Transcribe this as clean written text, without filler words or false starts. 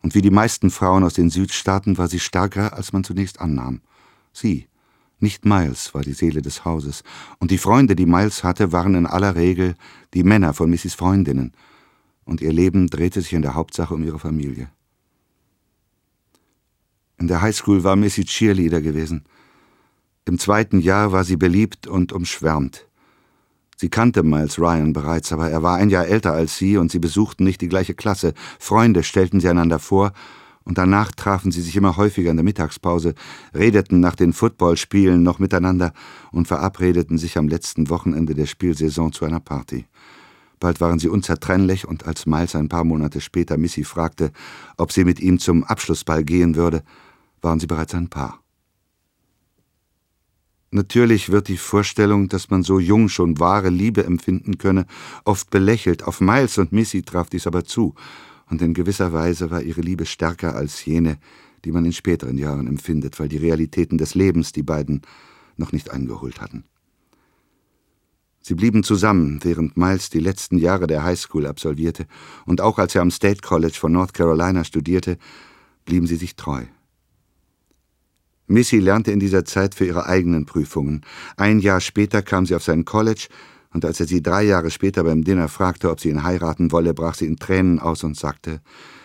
Und wie die meisten Frauen aus den Südstaaten war sie stärker, als man zunächst annahm. Sie, nicht Miles, war die Seele des Hauses, und die Freunde, die Miles hatte, waren in aller Regel die Männer von Missys Freundinnen, und ihr Leben drehte sich in der Hauptsache um ihre Familie. In der Highschool war Missy Cheerleader gewesen. Im 2. Jahr war sie beliebt und umschwärmt. Sie kannte Miles Ryan bereits, aber er war ein Jahr älter als sie und sie besuchten nicht die gleiche Klasse. Freunde stellten sie einander vor und danach trafen sie sich immer häufiger in der Mittagspause, redeten nach den Footballspielen noch miteinander und verabredeten sich am letzten Wochenende der Spielsaison zu einer Party. Bald waren sie unzertrennlich und als Miles ein paar Monate später Missy fragte, ob sie mit ihm zum Abschlussball gehen würde, waren sie bereits ein Paar. Natürlich wird die Vorstellung, dass man so jung schon wahre Liebe empfinden könne, oft belächelt. Auf Miles und Missy traf dies aber zu, und in gewisser Weise war ihre Liebe stärker als jene, die man in späteren Jahren empfindet, weil die Realitäten des Lebens die beiden noch nicht eingeholt hatten. Sie blieben zusammen, während Miles die letzten Jahre der Highschool absolvierte, und auch als er am State College von North Carolina studierte, blieben sie sich treu. Missy lernte in dieser Zeit für ihre eigenen Prüfungen. Ein Jahr später kam sie auf sein College, und als er sie 3 Jahre später beim Dinner fragte, ob sie ihn heiraten wolle, brach sie in Tränen aus und sagte,